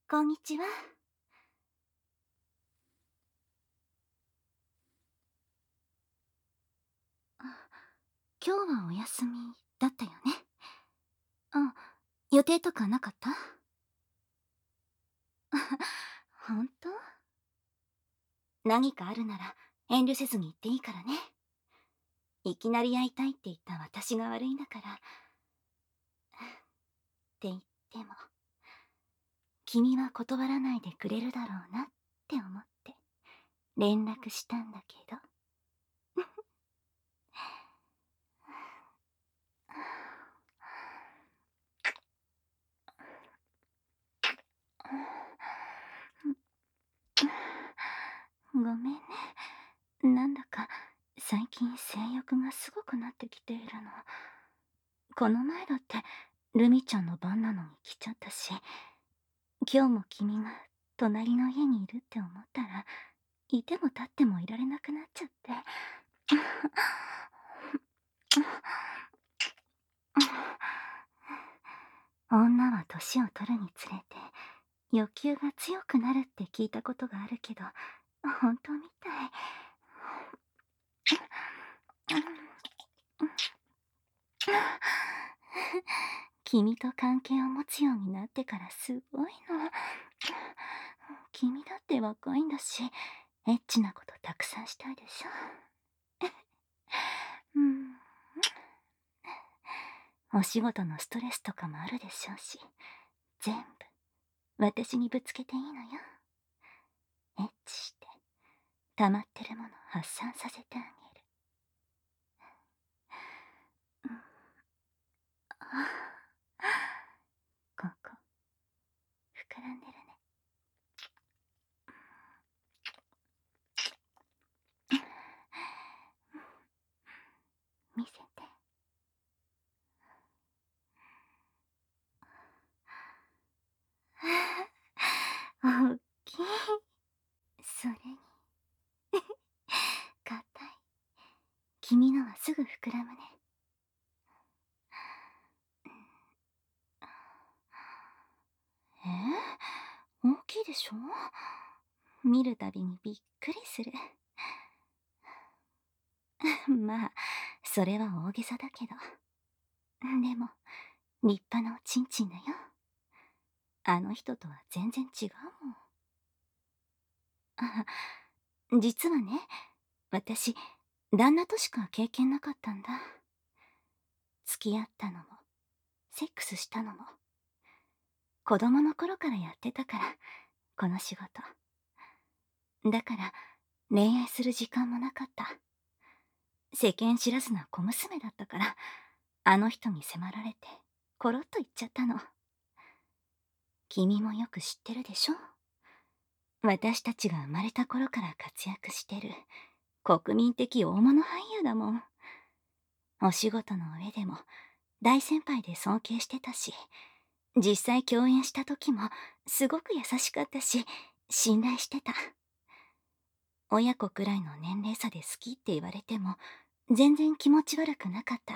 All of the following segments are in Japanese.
こんにちは。今日はお休みだったよね。予定とかなかった？ほんと？何かあるなら遠慮せずに言っていいからね。いきなり会いたいって言った私が悪いんだから。って言っても、君は断らないでくれるだろうなって思って連絡したんだけど。ごめんね。なんだか最近性欲がすごくなってきているの。この前だってルミちゃんの番なのに来ちゃったし、今日も君が隣の家にいるって思ったら、いても立ってもいられなくなっちゃって。女は年を取るにつれて欲求が強くなるって聞いたことがあるけど、本当みたい。君と関係を持つようになってからすごいの。君だって若いんだし、エッチなことたくさんしたいでしょ。うん、お仕事のストレスとかもあるでしょうし、全部私にぶつけていいのよ。エッチして溜まってるもの発散させてあげる。ここ膨らんでるね。見せて。おっきい。それに硬い。君のはすぐ膨らむね。大きいでしょ？見るたびにびっくりする。まあそれは大げさだけど、でも立派なおちんちんだよ。あの人とは全然違うもん。実はね、私旦那としか経験なかったんだ。付き合ったのもセックスしたのも子供の頃からやってたから、この仕事だから。恋愛する時間もなかった。世間知らずな小娘だったから、あの人に迫られてコロッと言っちゃったの。君もよく知ってるでしょ。私たちが生まれた頃から活躍してる国民的大物俳優だもん。お仕事の上でも大先輩で尊敬してたし、実際共演した時もすごく優しかったし、信頼してた。親子くらいの年齢差で好きって言われても全然気持ち悪くなかった。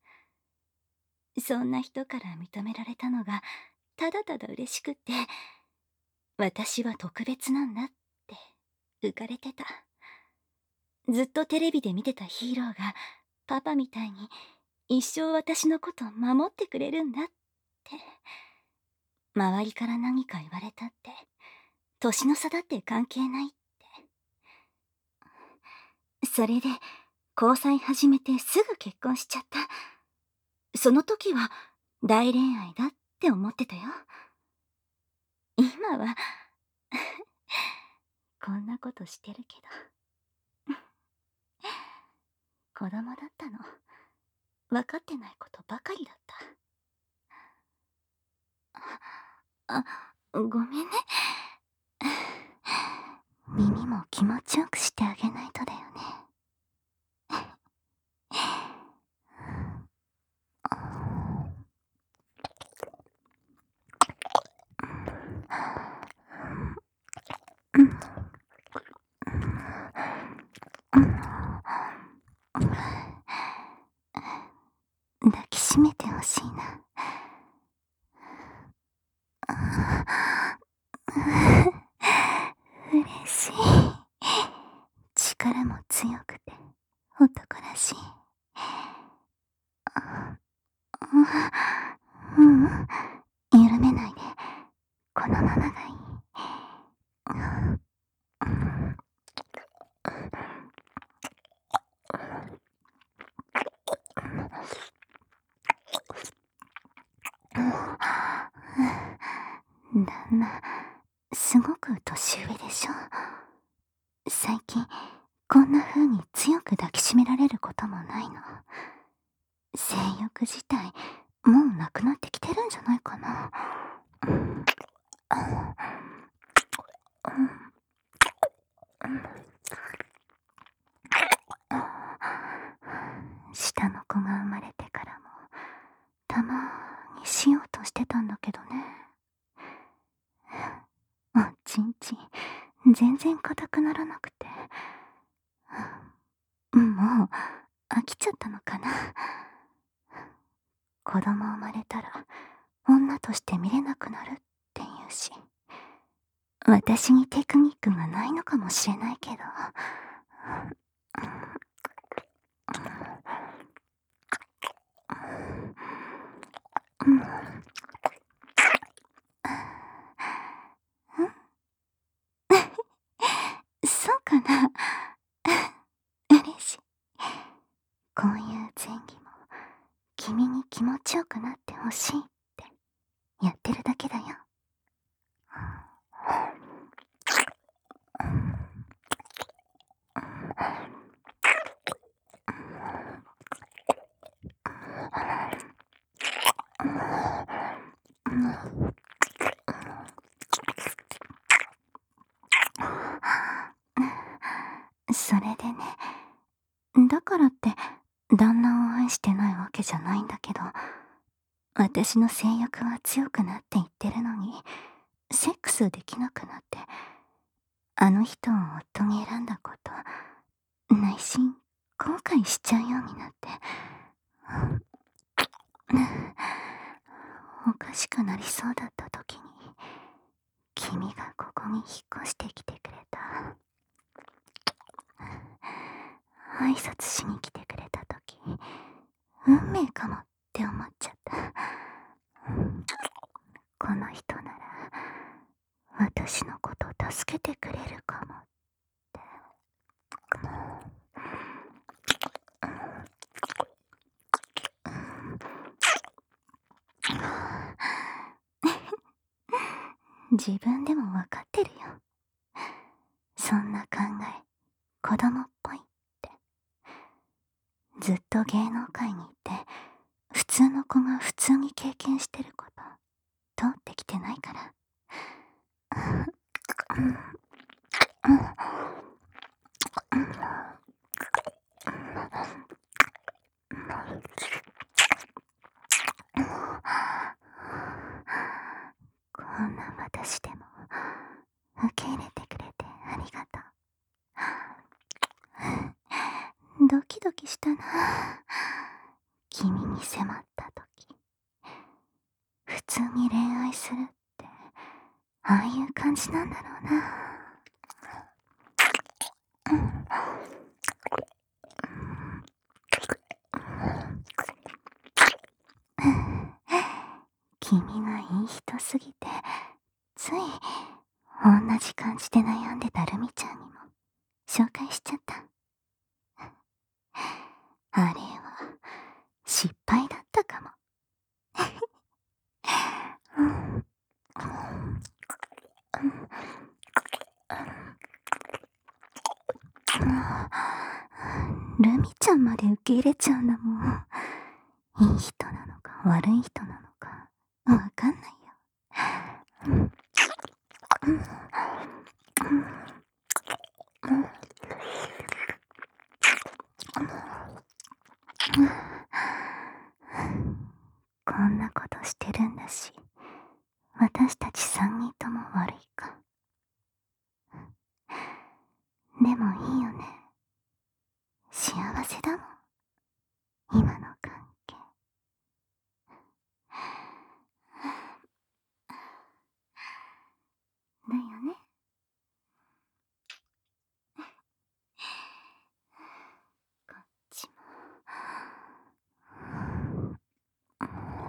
そんな人から認められたのがただただ嬉しくって、私は特別なんだって浮かれてた。ずっとテレビで見てたヒーローがパパみたいに一生私のこと守ってくれるんだって。周りから何か言われたって、年の差だって関係ないって。それで交際始めてすぐ結婚しちゃった。その時は大恋愛だって思ってたよ。今はこんなことしてるけど、子供だったの。分かってないことばかりだった。あ、ごめんね。耳も気持ちよくしてあげないとだよね。抱きしめてほしいな。 ううん、緩めないで。このままがいい。旦那、すごく年上でしょ。最近、こんな風に強く抱きしめられることもないの。性欲自体、もうなくなってきてるんじゃないかな。下の子が生まれてからも、たまにしようとしてたんだけどね。おちんちん、全然硬くならなくて。もう、飽きちゃったのかな。子供生まれたら、女として見れなくなるって言うし。私にテクニックがないのかもしれないけど。そうかな。嬉しい。こういう前戯も、君に気持ちよくなってほしいってやってるだけだよ。それでね、だからって旦那を愛してないわけじゃないんだけど、私の性欲は強くなっていってるのに、セックスできなくなって、あの人を夫に選んだこと、内心後悔しちゃうようになって、おかしくなりそうだった時に、君がここに引っ越してきてくれた。挨拶しに来てくれた時、運命かもって思っちゃった。この人なら、私のこと助けてくれるかもって。自分でもわかってるよ。そんな考え、子供っぽいって。ずっと芸能界にいて、普通の子が普通に経験してること、通ってきてないから。こんな私でも受け入れてくれてありがとう。ドキドキしたな。君に迫った時、普通に恋愛するってああいう感じなんだろうな。君がいい人すぎて、つい同じ感じで悩んでたルミちゃんにも紹介しちゃった。あれは失敗だったかも。ルミちゃんまで受け入れちゃうんだもん。いい人なのか悪い人なのかわかんないよ。こんなことしてるんだし、私たち3人とも悪いか。でもいいよね。幸せだもん、今の関係。だよね。こっちも。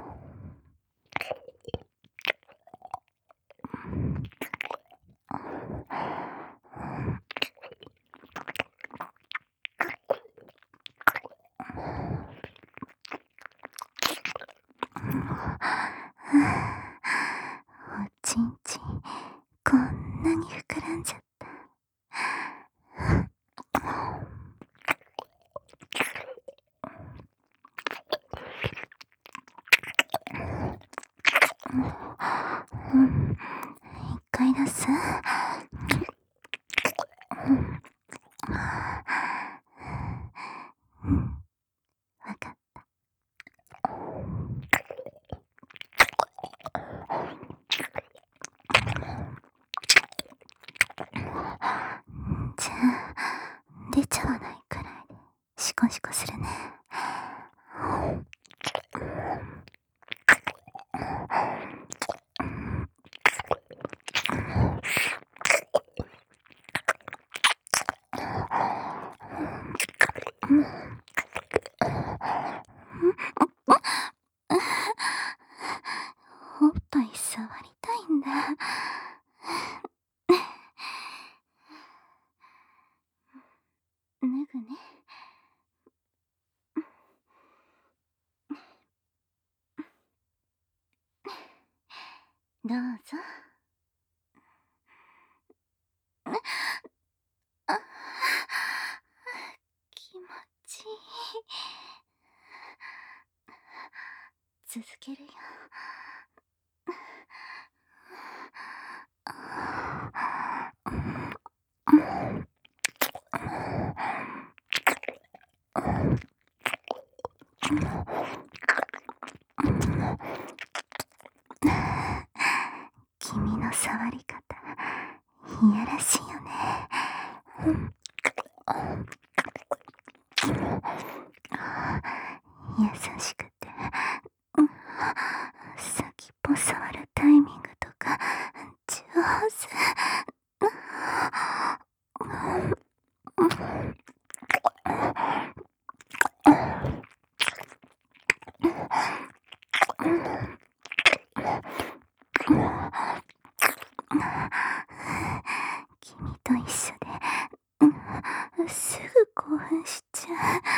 一回出す。わかった。じゃあ、出ちゃわないくらいでシコシコするね。おっぱい触りたいんだ。脱ぐね。どうぞ。あ、気持ちいい。続けるよ。君の触り方、いやらしいよね。優しくて、先っぽ触るタイミングとか上手。君と一緒で、すぐ興奮しちゃう。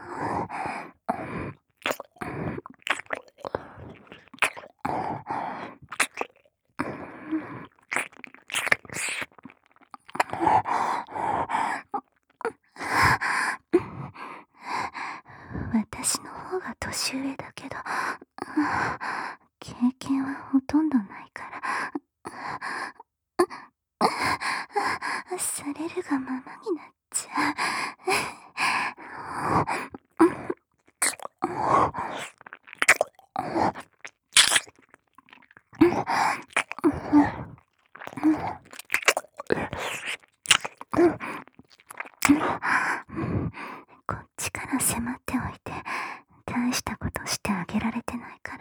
私の方が年上だけど、経験はほとんどないから、されるがままになっちゃう。こっちから迫っておいて、大したことしてあげられてないから。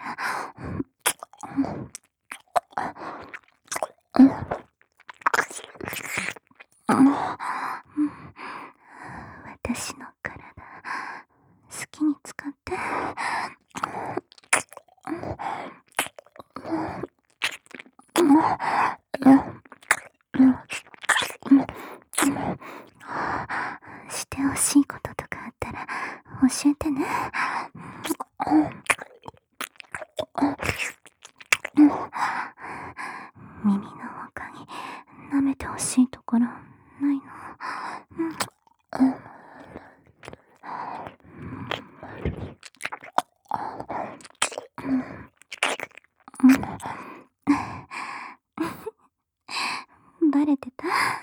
私の体、好きに使って。してほしいこととかあったら教えてね。耳の他に舐めてほしいところないの？バレてた？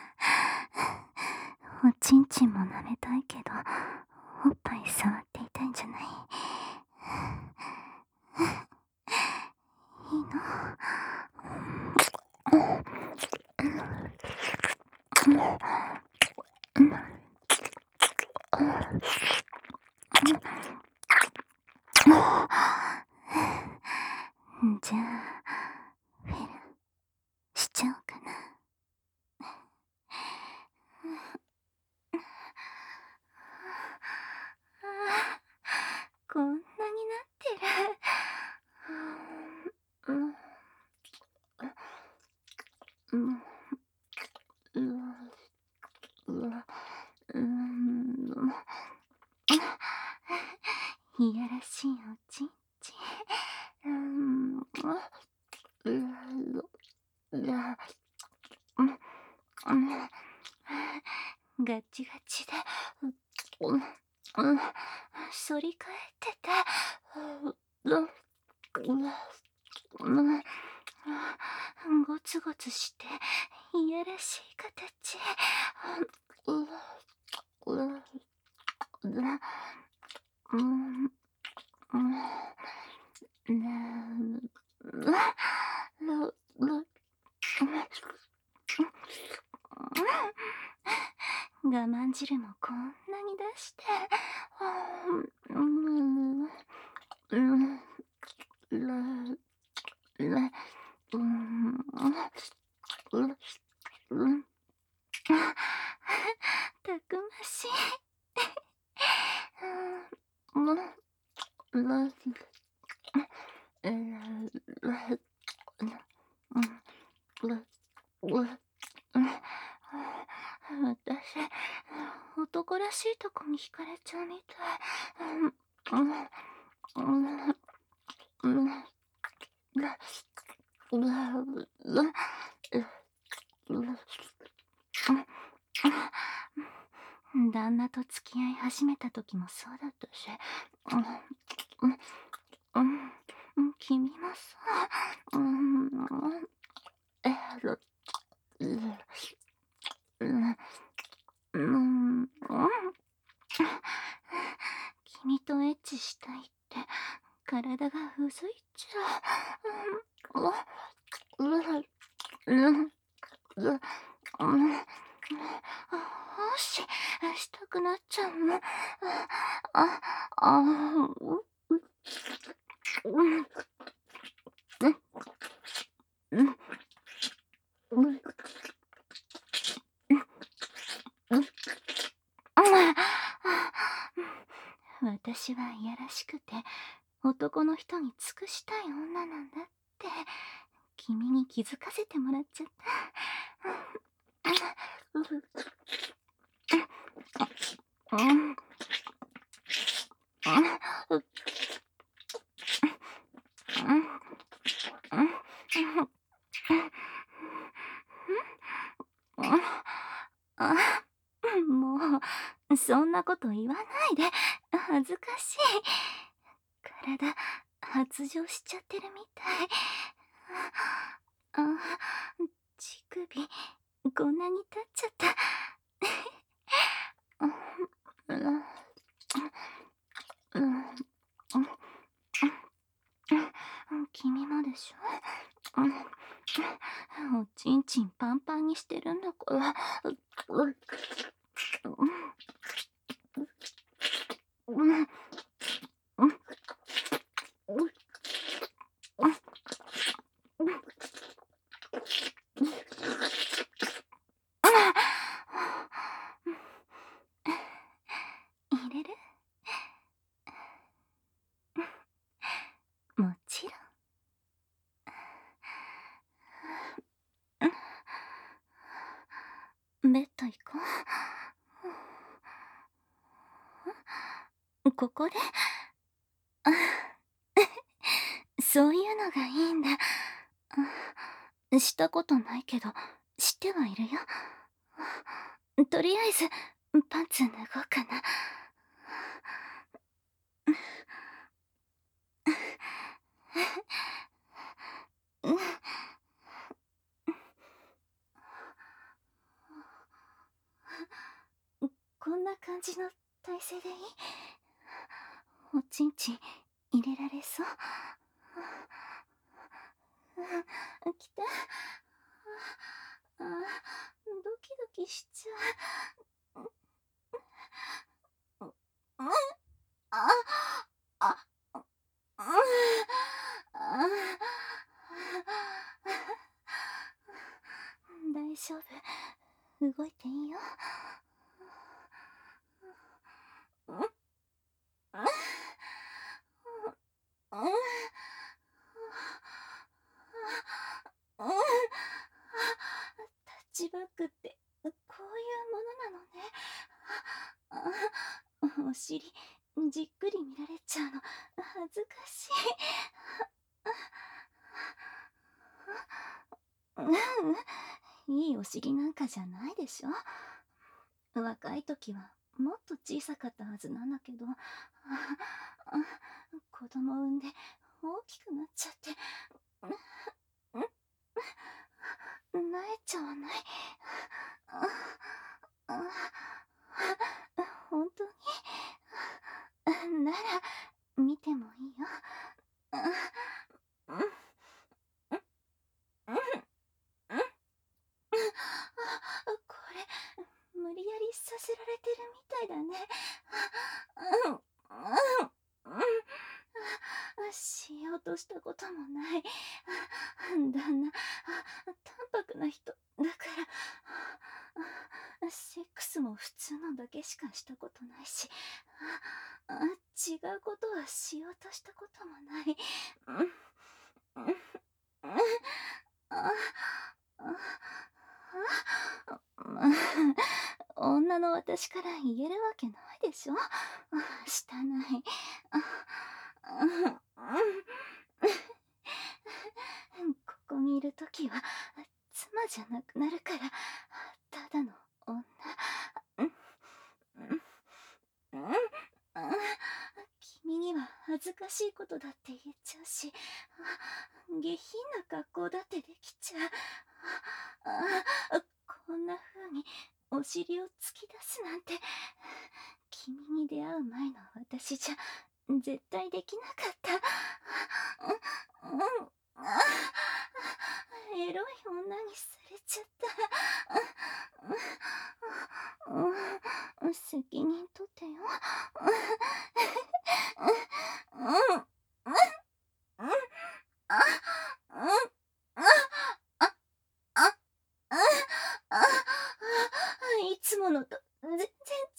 おちんちんも舐めたいけど、おっぱい触っていたいんじゃない？いいの？じゃあ、フェルしちゃおうかな。こんなになってる。いやらしいおちんちん。ガチガチで、反り返ってて、 ゴツゴツしていやらしい形。我慢汁もこんなに出して。たくましい。私、男らしいとこに惹かれちゃうみたい。旦那と付き合い始めた時もそうだったし、君もさ、君とエッチしたいって体がうずいちゃしたくなっちゃうの。私はいやらしくて男の人に尽くしたい女なんだって君に気づかせてもらっちゃったもうそんなこと言わないで。恥ずかしい。体発情しちゃってるみたい。乳首こんなに立っちゃった。君もでしょ。おちんちんパンパンにしてるんだから。入れる？もちろん。ベッド行こう。ここでそういうのがいいんだ。したことないけど知ってはいるよ。とりあえずパンツ脱ごうかな。こんな感じの体勢でいい？おちんちん入れられそう？来た。ドキドキしちゃう。ああ大丈夫。動いていいよ。タッチバックってこういうものなのね。お尻じっくり見られちゃうの恥ずかしい。いいお尻なんかじゃないでしょ。若い時はもっと小さかったはずなんだけど、子供産んで大きくなっちゃってちゃわない。本当になら見てもいいよ。これ無理やりさせられてるみたいだね。しようとしたこともない。旦那、淡白な人だから、セックスも普通のだけしかしたことないし、違うことはしようとしたこともない。女の私から言えるわけないでしょ。したない。ここにいるときは妻じゃなくなるから、ただの女。君には恥ずかしいことだって言えちゃうし、下品な格好だってできちゃう。こんな風にお尻を突き出すなんて、君に出会う前の私じゃ絶対できなかった。エロい女にされちゃった。責任取ってよ。いつものと全然違う。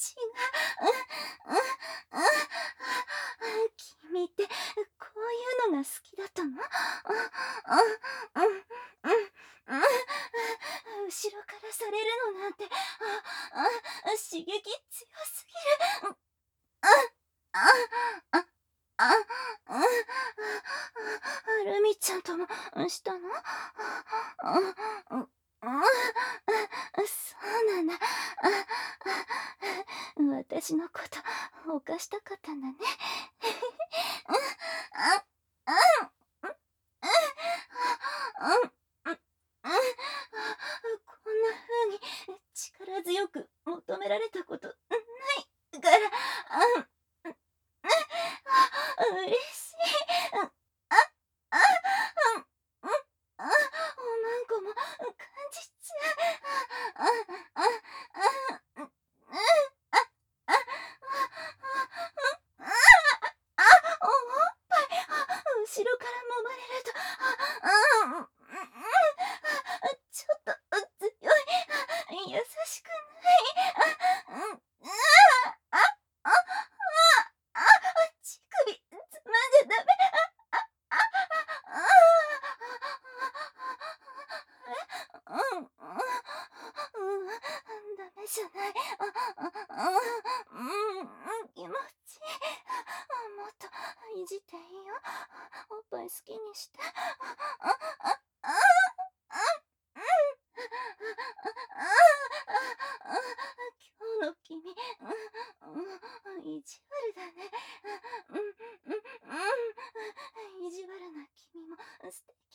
君ってこういうのが好きだったの？後ろからされるのなんて刺激強すぎる。ルミちゃんともしたの？そうなんだ。私のこと犯したかったんだね。こんな風に力強く求められたことないから、嬉しい。おまんこも感じちゃう。おっぱい、後ろから揉まれると、ちょっと強い。優しくない。乳首つまんじゃダメ。ダメじゃない。気持ちいい。もっといじっていいよ。おっぱい好きにして。今日の君、意地悪だね。意地悪な君も素敵。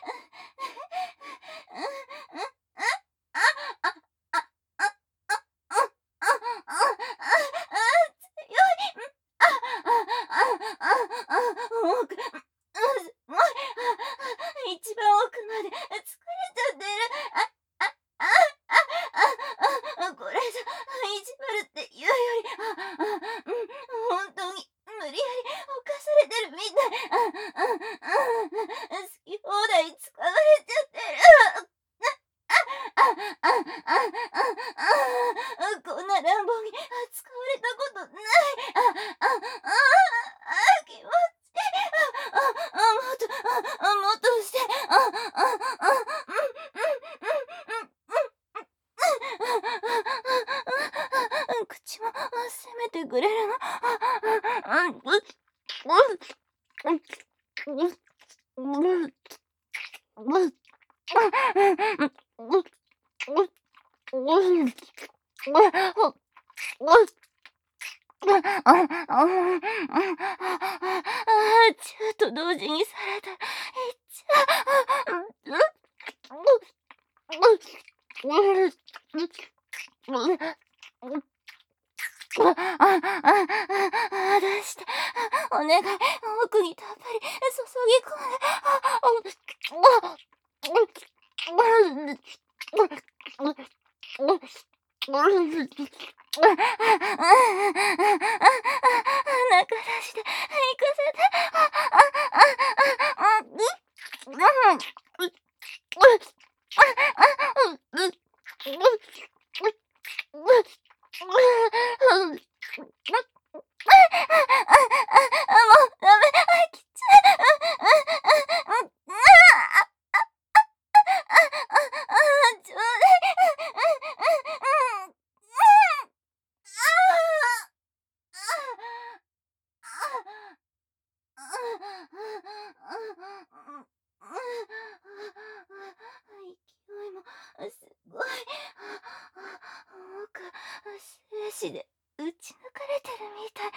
一番奥まで疲れちゃってる。これじゃ意地悪って言うより、本当に無理やり犯されてるみたい。好き放題使われちゃってる。こんな乱暴に使われたことない。気持ちいい。もっとして。口も責めてくれるの？チューと同時にされたらいっちゃう。 願い、奥にたっぷり注ぎ込んで。中出して、行かせて。もうダメ、飽きちゃう。ちょうだ勢いもすごい。精子で打ち抜かれてるみたい。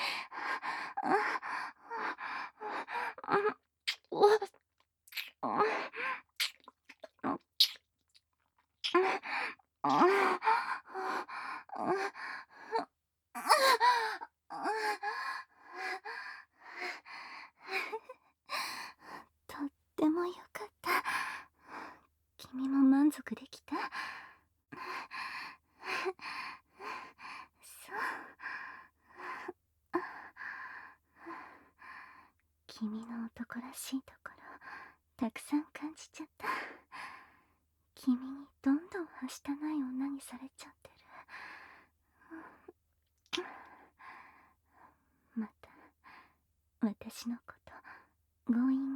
とってもよかった。君も満足できた？そう。君の男らしいところ、たくさん感じちゃった。君にどんどんはしたない女にされちゃってる。また私のこと強引